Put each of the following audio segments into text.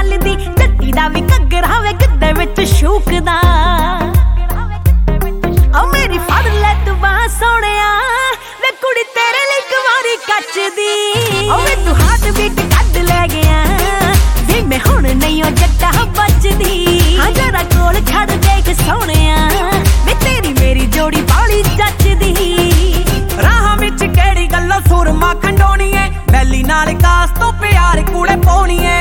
ਚੱਲਦੀ ਜੱਟੀ ਦਾ ਵੀ ਘੱਗਰਾ ਵੇ ਗਿੱਧੇ ਵਿੱਚ ਸ਼ੂਕਦਾ ਓ ਮੇਰੀ ਫੜ ਲੈ ਤੂੰ ਬਾਂਹ ਸੋਹਣਿਆ ਵੇ ਕੁੜੀ ਤੇਰੇ ਲਈ ਕੁਵਾਰੀ ਕੱਚਦੀ ਓ ਵੇ ਤੂੰ ਹਾਰਟ ਬੀਟ ਕੱਢ ਲੈ ਗਿਆ ਵੇ ਮੈਂ ਹੁਣ ਨਹੀਂ ਓ ਜੱਟਾ ਬਚਦੀ ਹਾਂ ਜਰਾ ਕੋਲ ਖੜ ਦੇਖ ਸੋਹਣਿਆ ਵੇ ਤੇਰੀ ਮੇਰੀ ਜੋੜੀ ਬਾਲੀ ਜੱਚਦੀ ਰਾਹਾਂ ਵਿੱਚ ਕਿਹੜੀ ਗੱਲੋਂ ਸੁਰਮਾ ਖੰਡੋਣੀਏ ਬੈਲੀ ਨਾਲ ਕਾਸ ਤੋਂ ਪਿਆਰ ਕੂੜੇ ਪਾਉਣੀਏ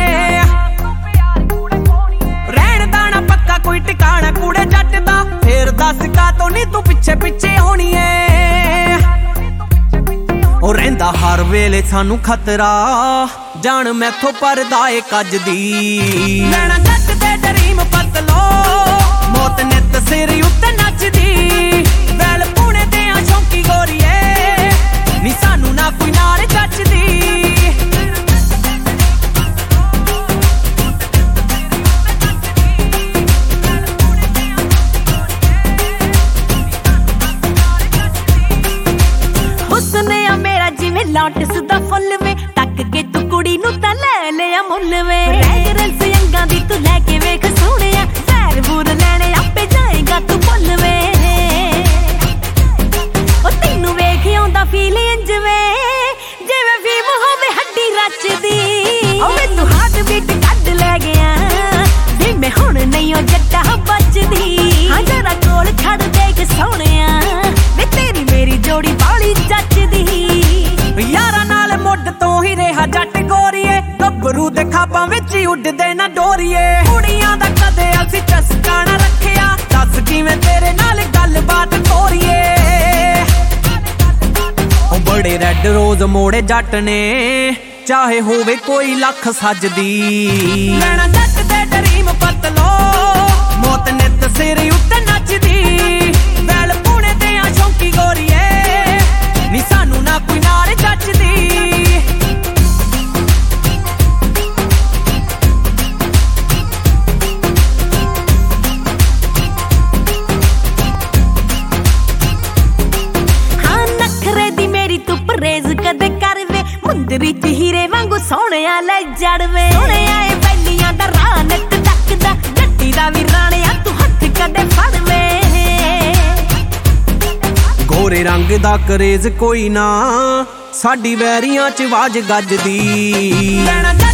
ਰਹਿਣ ਦਾਣਾ ਪੱਕਾ ਕੋਈ ਟਿਕਾਣਾ ਕੂੜੇ ਜੱਟ ਦਾ ਫੇਰ ਦੱਸ ਕਾ ਤੋਂ ਨੀ ਤੂੰ ਪਿੱਛੇ ਪਿੱਛੇ ਹੋਣੀ ਏ ਉਹ ਰਹਿੰਦਾ ਹਰ ਵੇਲੇ ਸਾਨੂੰ ਖਤਰਾ ਜਾਣ ਮੈਥੋਂ ਪਰਦਾ ਏ ਕੱਜਦੀ ਲੈਣਾ ਜੱਟ ਦੇ ਡਰੀਮ ਪਤਲੋ ਮੌਤ ਨਿੱਤ ਸਿਰ ਉੱਤੇ ਨੱਚਦੀ ਵੈਲ ਪੂਣੇ ਤੇ ਆ ਸ਼ੌਂਕੀ ਗੋਰੀਏ ਨੀ ਸਾਨੂੰ ਨਾ ਕੋਈ ਨਾਲ ਜੱਚਦੀ ਹੁਸਨੇ ਆ ਮੇਰਾ ਜਿਵੇਂ ਲੋਟਸ ਦਾ ਫੁੱਲ ਵੇ ਟੱਕ ਕੇ ਤੂੰ ਕੁੜੀ ਨੂੰ ਤਾਂ ਲੈ ਲਿਆ ਮੁੱਲ ਵੇ ਰੈਗਰੈਂਸ ਅੰਗਾਂ ਦੀ ਤੂੰ ਲੈ ਕੇ ਵੇਖ ਸੋਹਣਿਆ ਸੈਰ ਬੂਰ ਲੈਣੇ ਆਪੇ ਜਾਏਗਾ ਤੂੰ ਭੁੱਲ ਵੇ ਉਹ ਤੈਨੂੰ ਵੇਖ ਆਉਂਦਾ ਫੀਲ ਇੰਜ ਵੇ ਜਿਵੇਂ ਫੀਮ ਹੋਵੇ ਹੱਡੀ ਰਚਦੀ ਓ ਵੇ ਤੂੰ ਹਾਰਟ ਬੀਟ ਕੱਢ ਲੈ ਗਿਆ ਵੀ ਮੈਂ ਹੁਣ ਨਹੀਂ ਓ ਜੱਟਾ ਬਚਦੀ ਹਾਂ ਜਰਾ ਕੋਲ ਖੜ ਦੇਖ ਸੋਹਣਿਆ ਵੇ ਤੇਰੀ ਮੇਰੀ ਜੋੜੀ ਬਾਲੀ ਜੱਚਦੀ ਯਾਰਾਂ ਨਾਲ ਮੁੱਢ ਤੋਂ ਹੀ ਰਿਹਾ ਜੱਟ ਗੋਰੀਏ ਗੱਭਰੂ ਦੇ ਖਾਬਾਂ ਵਿੱਚ ਹੀ ਉੱਡਦੇ ਨਾ ਡੋਰੀਏ ਕੁੜੀਆਂ ਦਾ ਕਦੇ ਅਸੀਂ ਚਸਕਾ ਨਾ ਰੱਖਿਆ ਦੱਸ ਕਿਵੇਂ ਤੇਰੇ ਨਾਲ ਗੱਲਬਾਤ ਤੋਰੀਏ ਉਹ ਬੜੇ ਰੈੱਡ ਰੋਜ਼ ਮੋੜੇ ਜੱਟ ਨੇ ਚਾਹੇ ਹੋਵੇ ਕੋਈ ਲੱਖ ਸੱਜਦੀ ਲੈਣਾ ਜੱਟ ਦੇ ਡਰੀਮ ਪਤਲੋ ਮੌਤ ਨਿੱਤ ਸਿਰ ਉੱਤੇ ਨੱਚਦੀ ਵੈਲ ਪੂਣੇ ਤੇ ਆ ਸ਼ੌਂਕੀ ਗੋਰੀਏ ਨੀ ਸਾਨੂੰ ਨਾ ਕੋਈ ਨਾਲ ਜੱਚਦੀ ਹਾਂ ਨਖਰੇ ਦੀ ਮੇਰੀ ਤੂੰ ਪਰਹੇਜ਼ ਕਦੇ ਕਰਵੇ ਮੁੰਦਰੀ ਚ ਹੀਰੇ ਵਾਂਗੂ ਸੋਹਣਿਆ ਲੈ ਜੜਵੇ ਸੋਹਣਿਆ ਏ ਬੈਲੀਆਂ ਦਾ ਰਾਹ ਨੱਟ ਟੱਕਦਾ ਜੱਟੀ ਦਾ ਵੀ ਰਾਣਿਆ ਤੂੰ ਹੱਥ ਕਦੇ ਫੜਵੇ ਗੋਰੇ ਰੰਗ ਦਾ ਕਰੇਜ਼ ਕੋਈ ਨਾ ਸਾਡੀ ਵੈਰੀਆਂ ਚ ਆਵਾਜ਼ ਗੱਜਦੀ ਲੈਣਾ